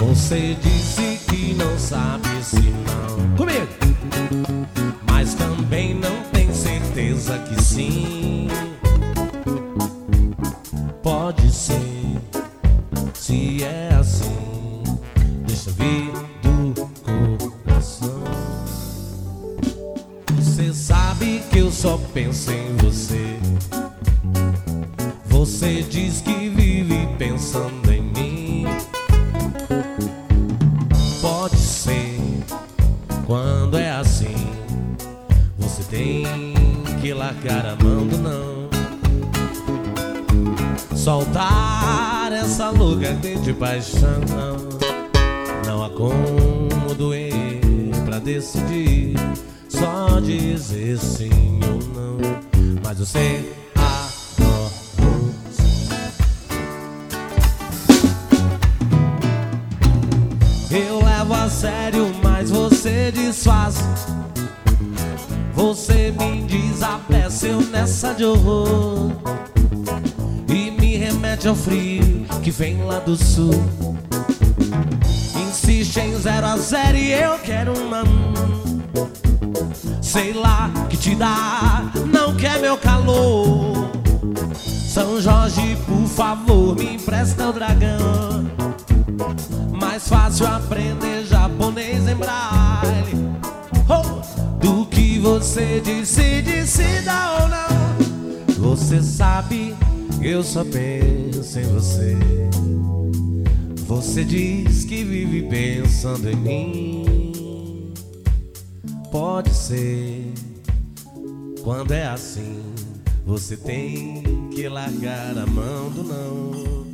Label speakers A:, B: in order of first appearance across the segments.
A: Você disse que não sabe se não comigo, mas também não tem certeza que sim. Pode ser, se é assim, deixa vir do coração. Você sabe que eu só penso em você. Você diz que vive pensando em mim. Pode ser, quando é assim, você tem que largar a mão do não. Soltar essa louca de paixão. Não há como doer pra decidir, só dizer sim ou não. Mas você adora sim. Eu levo a sério, mas você desfaz. Você me desabeceu nessa de horror e me remete ao frio que vem lá do sul. Insiste em 0 a 0 e eu quero uma sei lá que te dá, não quer meu calor. São Jorge, por favor, me empresta o dragão. Mais fácil aprender japonês em braille. Do que você disse, decida ou não. Você sabe, eu só penso em você. Você diz que vive pensando em mim. Pode ser, quando é assim, você tem que largar a mão do não.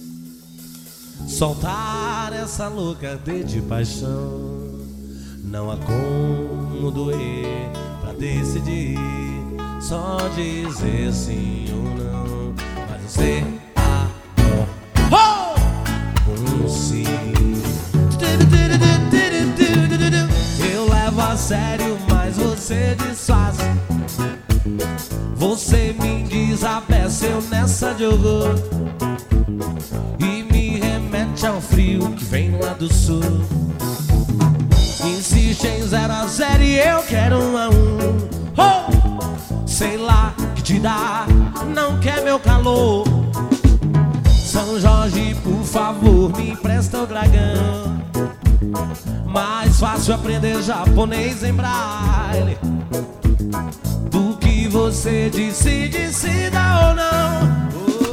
A: Soltar essa louca de paixão. Não há como doer pra decidir, só dizer sim ou não. Mas você adora um sim. Eu levo a sério, mas você desfaz. Você me desabeceu nessa de horror e me remete ao frio que vem lá do sul. Insiste em 0 a 0 e eu quero 1 a 1. Sei lá que te dá, não quer meu calor. São Jorge, por favor, me empresta o dragão. Mais fácil aprender japonês em braille. Do que você disse, decida ou não.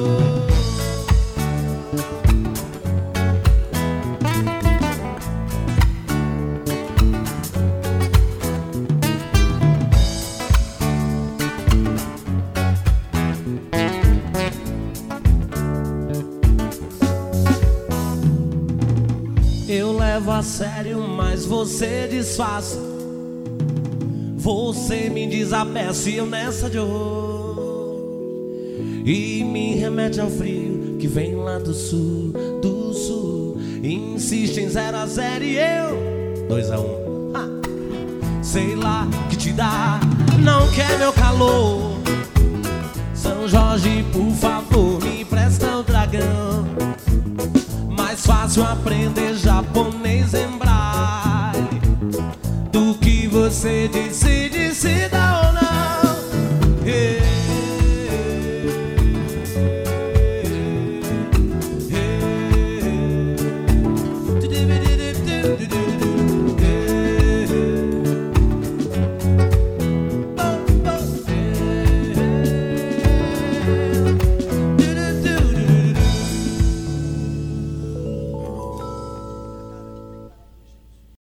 A: Eu levo a sério, mas você desfaz. Você me desabece nessa de horror e me remete ao frio que vem lá do sul, do sul. Insiste em 0 a 0 e eu 2 a 1. Sei lá que te dá, não quer meu calor. São Jorge, por favor, me empresta o dragão. Mais fácil aprender japonês em braille. Do que você disse, decida